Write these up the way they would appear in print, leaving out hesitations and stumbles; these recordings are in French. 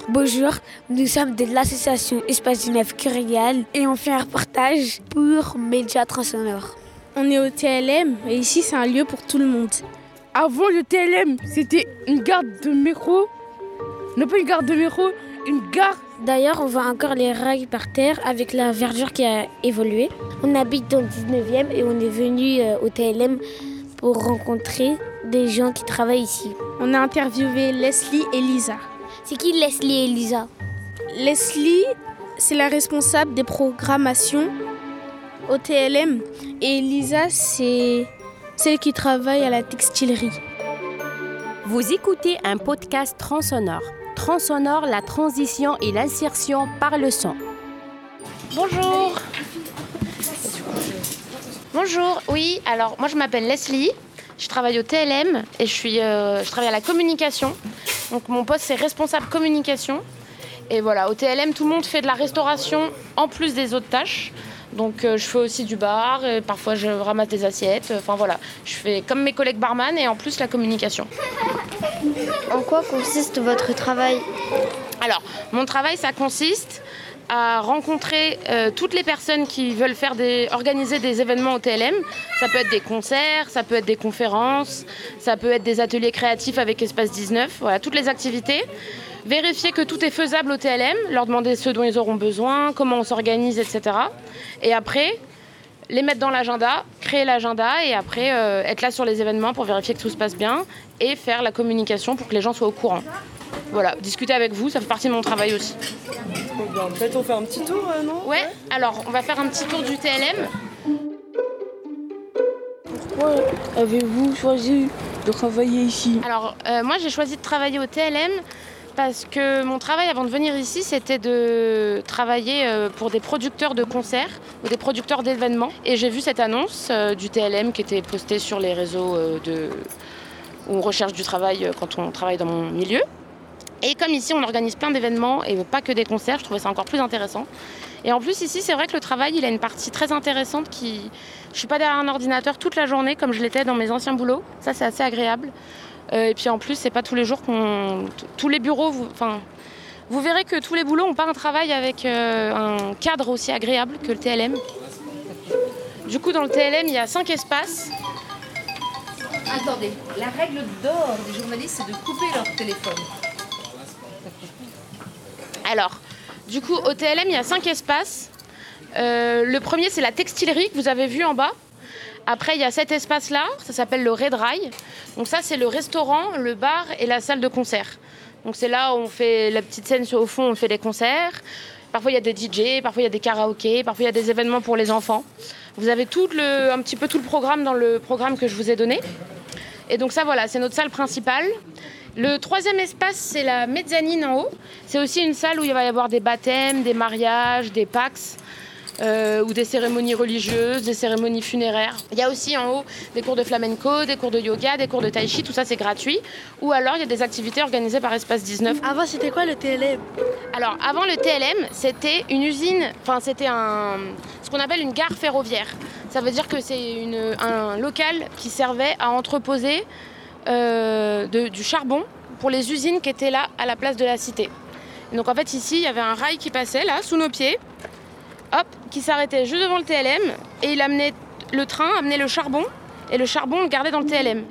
Bonjour, nous sommes de l'association Espace du Neuf Curial et on fait un reportage pour Média Transsonore. On est au TLM et ici c'est un lieu pour tout le monde. Avant le TLM, c'était une gare de métro. Non pas une gare de métro, une gare. D'ailleurs, on voit encore les rails par terre avec la verdure qui a évolué. On habite dans le 19e et on est venu au TLM pour rencontrer des gens qui travaillent ici. On a interviewé Leslie et Lisa. C'est qui Leslie et Lisa ? Leslie, c'est la responsable des programmations au TLM. Et Lisa, c'est celle qui travaille à la textilerie. Vous écoutez un podcast Transsonore. Transsonore, la transition et l'insertion par le son. Bonjour. Bonjour, oui, alors moi je m'appelle Leslie. Je travaille au TLM et je travaille à la communication. Donc mon poste c'est responsable communication. Et voilà, au TLM tout le monde fait de la restauration en plus des autres tâches. Donc je fais aussi du bar, et parfois je ramasse des assiettes. Enfin voilà, je fais comme mes collègues barman et en plus la communication. En quoi consiste votre travail ? Alors, mon travail ça consiste à rencontrer toutes les personnes qui veulent organiser des événements au TLM. Ça peut être des concerts, ça peut être des conférences, ça peut être des ateliers créatifs avec Espace 19, voilà, toutes les activités. Vérifier que tout est faisable au TLM, leur demander ce dont ils auront besoin, comment on s'organise, etc. Et après, les mettre dans l'agenda, créer l'agenda et après être là sur les événements pour vérifier que tout se passe bien et faire la communication pour que les gens soient au courant. Voilà, discuter avec vous, ça fait partie de mon travail aussi. Peut-être on fait un petit tour, non ? Ouais, alors on va faire un petit tour du TLM. Pourquoi avez-vous choisi de travailler ici ? Alors moi j'ai choisi de travailler au TLM parce que mon travail avant de venir ici c'était de travailler pour des producteurs de concerts ou des producteurs d'événements. Et j'ai vu cette annonce du TLM qui était postée sur les réseaux où on recherche du travail quand on travaille dans mon milieu. Et comme ici, on organise plein d'événements et pas que des concerts, je trouvais ça encore plus intéressant. Et en plus, ici, c'est vrai que le travail, il a une partie très intéressante Je suis pas derrière un ordinateur toute la journée comme je l'étais dans mes anciens boulots. Ça, c'est assez agréable. Et puis en plus, c'est pas tous les jours tous les bureaux... Vous verrez que tous les boulots n'ont pas un travail avec un cadre aussi agréable que le TLM. Du coup, dans le TLM, il y a 5 espaces. Attendez, la règle d'or des journalistes, c'est de couper leur téléphone. Alors, du coup, au TLM, il y a 5 espaces. Le premier, c'est la textilerie que vous avez vu en bas. Après, il y a cet espace-là, ça s'appelle le Red Rail. Donc ça, c'est le restaurant, le bar et la salle de concert. Donc c'est là où on fait la petite scène au fond, on fait des concerts. Parfois, il y a des DJ, parfois, il y a des karaokés, parfois, il y a des événements pour les enfants. Vous avez un petit peu tout le programme dans le programme que je vous ai donné. Et donc ça, voilà, c'est notre salle principale. Le troisième espace, c'est la mezzanine en haut. C'est aussi une salle où il va y avoir des baptêmes, des mariages, des Pax, ou des cérémonies religieuses, des cérémonies funéraires. Il y a aussi en haut des cours de flamenco, des cours de yoga, des cours de tai chi, tout ça c'est gratuit. Ou alors il y a des activités organisées par Espace 19. Avant, c'était quoi le TLM ? Alors avant le TLM, c'était une usine, c'était ce qu'on appelle une gare ferroviaire. Ça veut dire que c'est un local qui servait à entreposer du charbon pour les usines qui étaient là à la place de la cité. Et donc en fait ici il y avait un rail qui passait là sous nos pieds, hop, qui s'arrêtait juste devant le TLM et le train amenait le charbon et le charbon on le gardait dans le TLM.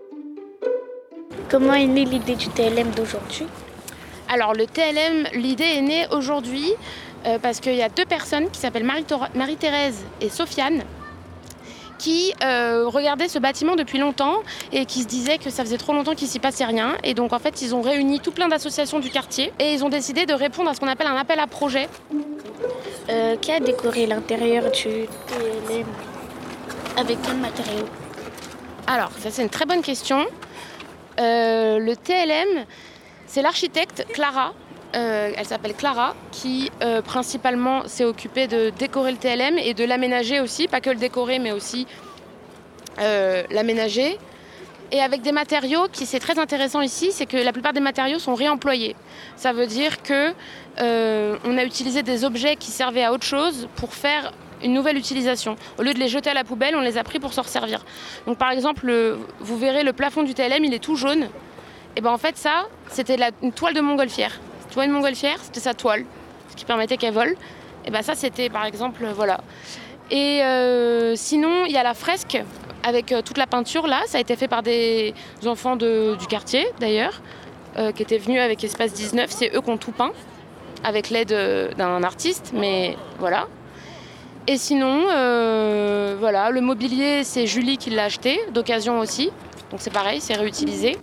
Comment est née l'idée du TLM d'aujourd'hui ? Alors le TLM, l'idée est née aujourd'hui parce qu'il y a 2 personnes qui s'appellent Marie-Thérèse et Sofiane qui regardaient ce bâtiment depuis longtemps et qui se disaient que ça faisait trop longtemps qu'il s'y passait rien. Et donc en fait, ils ont réuni tout plein d'associations du quartier et ils ont décidé de répondre à ce qu'on appelle un appel à projet. Qui a décoré l'intérieur du TLM ? Avec quel matériau ? Alors, ça c'est une très bonne question. Le TLM, c'est l'architecte Clara. Elle s'appelle Clara, qui principalement s'est occupée de décorer le TLM et de l'aménager aussi, pas que le décorer, mais aussi l'aménager. Et avec des matériaux qui, c'est très intéressant ici, c'est que la plupart des matériaux sont réemployés. Ça veut dire que on a utilisé des objets qui servaient à autre chose pour faire une nouvelle utilisation. Au lieu de les jeter à la poubelle, on les a pris pour s'en resservir. Donc par exemple, vous verrez le plafond du TLM, il est tout jaune. Et ben en fait ça, c'était une toile de montgolfière. Tu vois une montgolfière, c'était sa toile, ce qui permettait qu'elle vole. Et ça, c'était par exemple, voilà. Et sinon, il y a la fresque avec toute la peinture là. Ça a été fait par des enfants du quartier d'ailleurs, qui étaient venus avec Espace 19. C'est eux qui ont tout peint, avec l'aide d'un artiste, mais voilà. Et sinon, voilà, le mobilier, c'est Julie qui l'a acheté, d'occasion aussi. Donc c'est pareil, c'est réutilisé.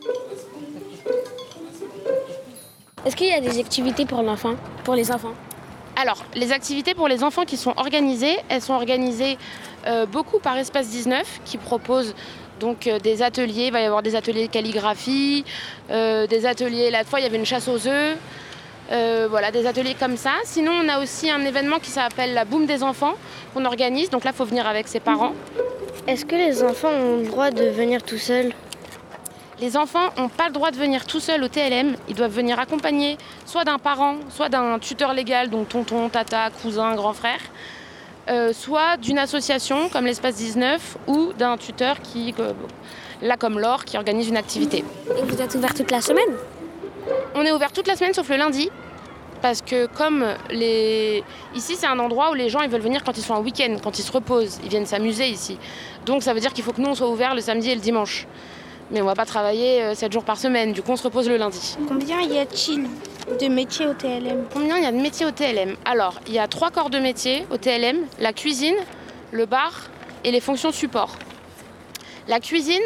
Est-ce qu'il y a des activités pour les enfants? Alors, les activités pour les enfants qui sont organisées, elles sont organisées beaucoup par Espace 19, qui propose donc des ateliers. Il va y avoir des ateliers de calligraphie, des ateliers, la fois il y avait une chasse aux œufs. Voilà, des ateliers comme ça. Sinon, on a aussi un événement qui s'appelle la Boum des enfants qu'on organise. Donc là, il faut venir avec ses parents. Est-ce que les enfants ont le droit de venir tout seuls? Les enfants n'ont pas le droit de venir tout seuls au TLM. Ils doivent venir accompagnés soit d'un parent, soit d'un tuteur légal, donc tonton, tata, cousin, grand frère, soit d'une association comme l'Espace 19 ou d'un tuteur qui, là comme Laure, qui organise une activité. Et vous êtes ouvert toute la semaine? On est ouvert toute la semaine sauf le lundi, parce que comme ici c'est un endroit où les gens ils veulent venir quand ils sont en week-end, quand ils se reposent, ils viennent s'amuser ici. Donc ça veut dire qu'il faut que nous on soit ouvert le samedi et le dimanche. Mais on va pas travailler 7 jours par semaine, du coup on se repose le lundi. Combien y a-t-il de métiers au TLM? Combien il y a de métiers au TLM? Alors, il y a 3 corps de métiers au TLM, la cuisine, le bar et les fonctions support. La cuisine,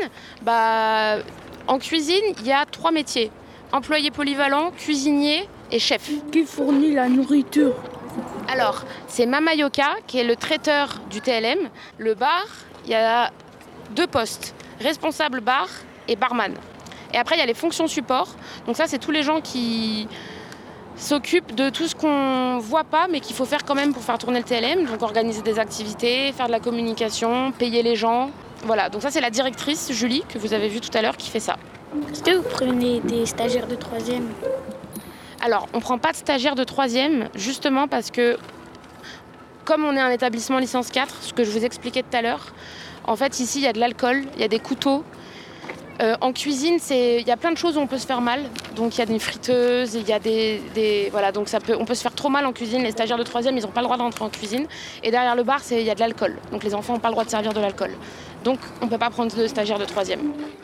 en cuisine, il y a 3 métiers. Employé polyvalent, cuisinier et chef. Qui fournit la nourriture? Alors, c'est Mama Yoka qui est le traiteur du TLM. Le bar, il y a 2 postes, responsable bar et barman. Et après, il y a les fonctions support. Donc ça, c'est tous les gens qui s'occupent de tout ce qu'on voit pas, mais qu'il faut faire quand même pour faire tourner le TLM. Donc organiser des activités, faire de la communication, payer les gens. Voilà, donc ça, c'est la directrice, Julie, que vous avez vue tout à l'heure, qui fait ça. Est-ce que vous prenez des stagiaires de 3e? Alors, on ne prend pas de stagiaires de 3e, justement parce que, comme on est un établissement licence 4, ce que je vous expliquais tout à l'heure, en fait, ici, il y a de l'alcool, il y a des couteaux. En cuisine, il y a plein de choses où on peut se faire mal. Donc, il y a des friteuses, il y a voilà, donc on peut se faire trop mal en cuisine. Les stagiaires de 3e, ils n'ont pas le droit d'entrer en cuisine. Et derrière le bar, il y a de l'alcool. Donc, les enfants n'ont pas le droit de servir de l'alcool. Donc, on ne peut pas prendre de stagiaires de 3e.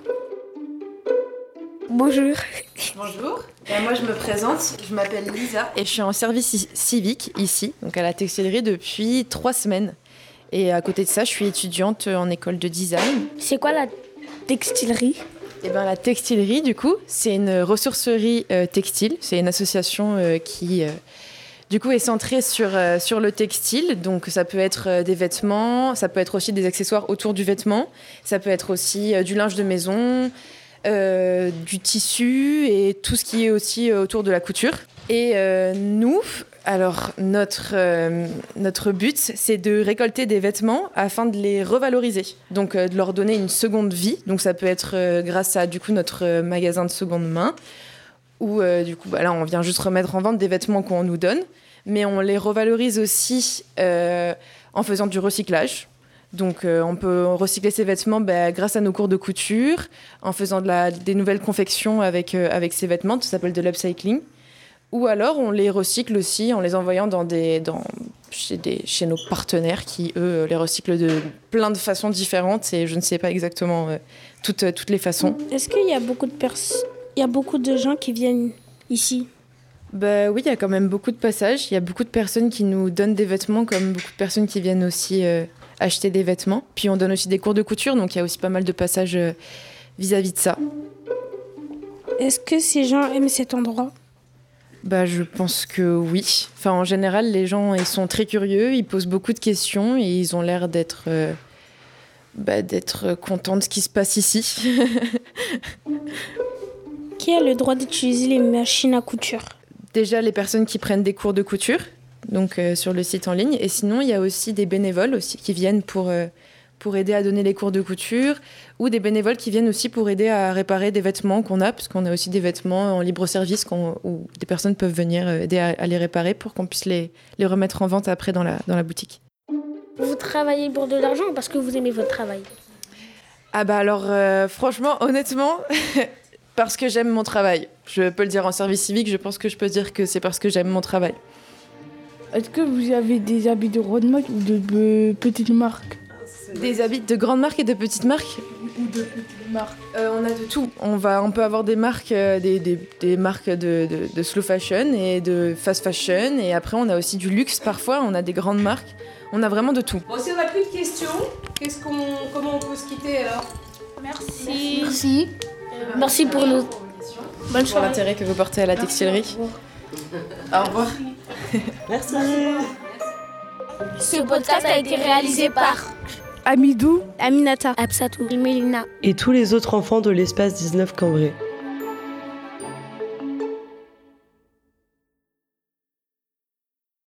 Bonjour. Bonjour. Moi, je me présente. Je m'appelle Lisa et je suis en service civique ici, donc à la textilerie depuis 3 semaines. Et à côté de ça, je suis étudiante en école de design. C'est quoi la textilerie? La textilerie, du coup, c'est une ressourcerie textile. C'est une association qui, du coup, est centrée sur le textile. Donc, ça peut être des vêtements, ça peut être aussi des accessoires autour du vêtement, ça peut être aussi du linge de maison, du tissu et tout ce qui est aussi autour de la couture. Et nous, alors notre but, c'est de récolter des vêtements afin de les revaloriser, donc de leur donner une seconde vie. Donc ça peut être grâce à du coup notre magasin de seconde main, où du coup là on vient juste remettre en vente des vêtements qu'on nous donne, mais on les revalorise aussi en faisant du recyclage. Donc on peut recycler ces vêtements grâce à nos cours de couture, en faisant des nouvelles confections avec ces vêtements, ça s'appelle de l'upcycling. Ou alors on les recycle aussi en les envoyant chez nos partenaires qui, eux, les recyclent de plein de façons différentes et je ne sais pas exactement toutes les façons. Est-ce qu'il y a beaucoup de gens qui viennent ici? Oui, il y a quand même beaucoup de passages. Il y a beaucoup de personnes qui nous donnent des vêtements, comme beaucoup de personnes qui viennent aussi acheter des vêtements. Puis on donne aussi des cours de couture, donc il y a aussi pas mal de passages vis-à-vis de ça. Est-ce que ces gens aiment cet endroit? Je pense que oui. Enfin, en général, les gens ils sont très curieux, ils posent beaucoup de questions et ils ont l'air d'être contents de ce qui se passe ici. Qui a le droit d'utiliser les machines à couture? Déjà, les personnes qui prennent des cours de couture, donc sur le site en ligne. Et sinon, il y a aussi des bénévoles aussi qui viennent pour aider à donner les cours de couture, ou des bénévoles qui viennent aussi pour aider à réparer des vêtements qu'on a, parce qu'on a aussi des vêtements en libre-service où des personnes peuvent venir aider à les réparer pour qu'on puisse les remettre en vente après dans la boutique. Vous travaillez pour de l'argent ou parce que vous aimez votre travail? Alors, franchement, honnêtement, parce que j'aime mon travail. Je peux le dire en service civique, je pense que je peux dire que c'est parce que j'aime mon travail. Est-ce que vous avez des habits de grande marque ou de petites marques? Des habits de grandes marques et de petites marques? Ou de petites marques. On a de tout. On peut avoir des marques, des marques de slow fashion et de fast fashion. Et après, on a aussi du luxe parfois. On a des grandes marques. On a vraiment de tout. Bon, si on n'a plus de questions, comment on peut se quitter alors? Merci. Merci. Merci pour nous. Bonne soirée. Pour l'intérêt que vous portez à la textilerie. Au revoir. Merci. Ce podcast a été réalisé par Amidou, Aminata, Absatou, Mélina Et tous les autres enfants de l'espace 19 Cambrai.